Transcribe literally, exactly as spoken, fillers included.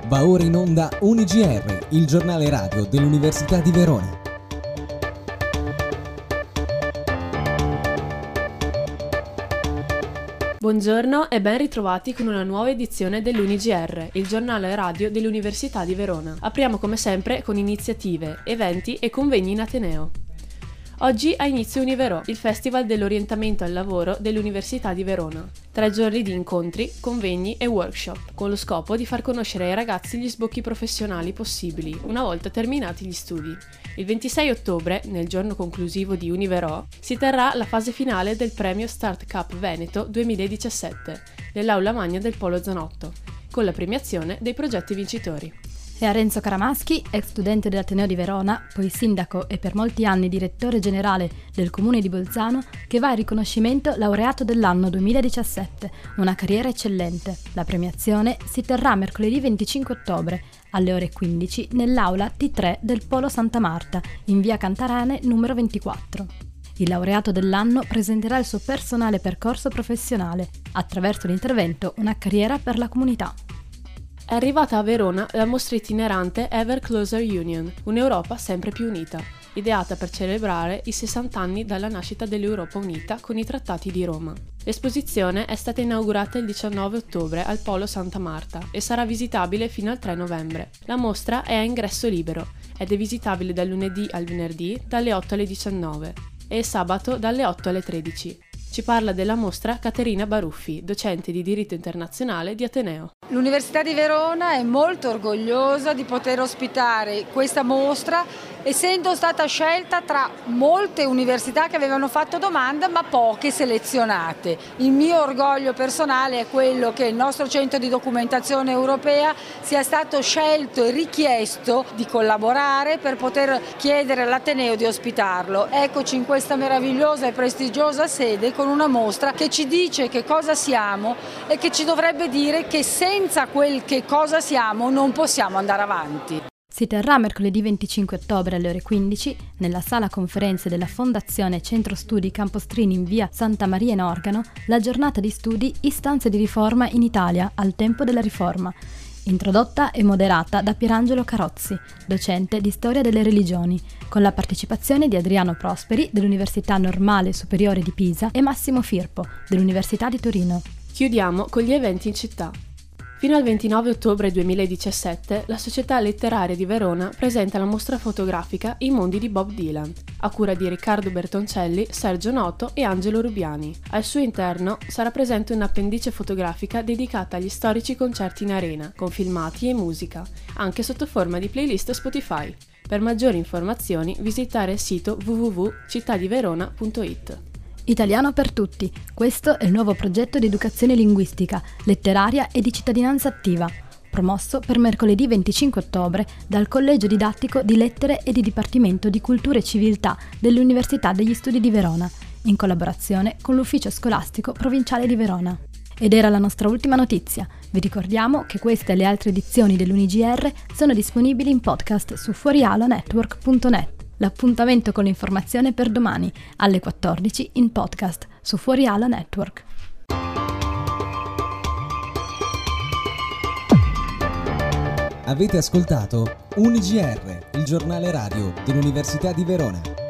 Va ora in onda U N I G R, il giornale radio dell'Università di Verona. Buongiorno e ben ritrovati con una nuova edizione dell'U N I G R, il giornale radio dell'Università di Verona. Apriamo come sempre con iniziative, eventi e convegni in Ateneo. Oggi ha inizio Univerò, il festival dell'orientamento al lavoro dell'Università di Verona. Tre giorni di incontri, convegni e workshop, con lo scopo di far conoscere ai ragazzi gli sbocchi professionali possibili, una volta terminati gli studi. Il ventisei ottobre, nel giorno conclusivo di Univerò, si terrà la fase finale del premio Start Cup Veneto duemiladiciassette, nell'aula magna del Polo Zanotto, con la premiazione dei progetti vincitori. E a Renzo Caramaschi, ex studente dell'Ateneo di Verona, poi sindaco e per molti anni direttore generale del comune di Bolzano, che va al riconoscimento laureato dell'anno duemiladiciassette, una carriera eccellente. La premiazione si terrà mercoledì venticinque ottobre alle ore quindici nell'aula T tre del Polo Santa Marta, in via Cantarane numero ventiquattro. Il laureato dell'anno presenterà il suo personale percorso professionale, attraverso l'intervento Una carriera per la comunità. È arrivata a Verona la mostra itinerante Ever Closer Union, un'Europa sempre più unita, ideata per celebrare i sessanta anni dalla nascita dell'Europa unita con i Trattati di Roma. L'esposizione è stata inaugurata il diciannove ottobre al Polo Santa Marta e sarà visitabile fino al tre novembre. La mostra è a ingresso libero ed è visitabile dal lunedì al venerdì dalle otto alle diciannove e sabato dalle otto alle tredici. Ci parla della mostra Caterina Baruffi, docente di diritto internazionale di Ateneo. L'Università di Verona è molto orgogliosa di poter ospitare questa mostra, essendo stata scelta tra molte università che avevano fatto domanda ma poche selezionate. Il mio orgoglio personale è quello che il nostro centro di documentazione europea sia stato scelto e richiesto di collaborare per poter chiedere all'Ateneo di ospitarlo. Eccoci in questa meravigliosa e prestigiosa sede con una mostra che ci dice che cosa siamo e che ci dovrebbe dire che senza quel che cosa siamo non possiamo andare avanti. Si terrà mercoledì venticinque ottobre alle ore quindici nella sala conferenze della Fondazione Centro Studi Campostrini in via Santa Maria in Organo la giornata di studi Istanze di riforma in Italia al tempo della riforma, introdotta e moderata da Pierangelo Carozzi, docente di Storia delle Religioni, con la partecipazione di Adriano Prosperi dell'Università Normale Superiore di Pisa e Massimo Firpo dell'Università di Torino. Chiudiamo con gli eventi in città. Fino al ventinove ottobre duemiladiciassette la Società Letteraria di Verona presenta la mostra fotografica I mondi di Bob Dylan, a cura di Riccardo Bertoncelli, Sergio Noto e Angelo Rubiani. Al suo interno sarà presente un'appendice fotografica dedicata agli storici concerti in arena, con filmati e musica, anche sotto forma di playlist Spotify. Per maggiori informazioni visitare il sito w w w punto cittadiverona punto i t. Italiano per tutti. Questo è il nuovo progetto di educazione linguistica, letteraria e di cittadinanza attiva, promosso per mercoledì venticinque ottobre dal Collegio Didattico di Lettere e di Dipartimento di Cultura e Civiltà dell'Università degli Studi di Verona, in collaborazione con l'Ufficio Scolastico Provinciale di Verona. Ed era la nostra ultima notizia. Vi ricordiamo che queste e le altre edizioni dell'U N I G R sono disponibili in podcast su fuorialonetwork punto net. L'appuntamento con l'informazione per domani, alle quattordici, in podcast su Fuoriala Network. Avete ascoltato U N I G R, il giornale radio dell'Università di Verona.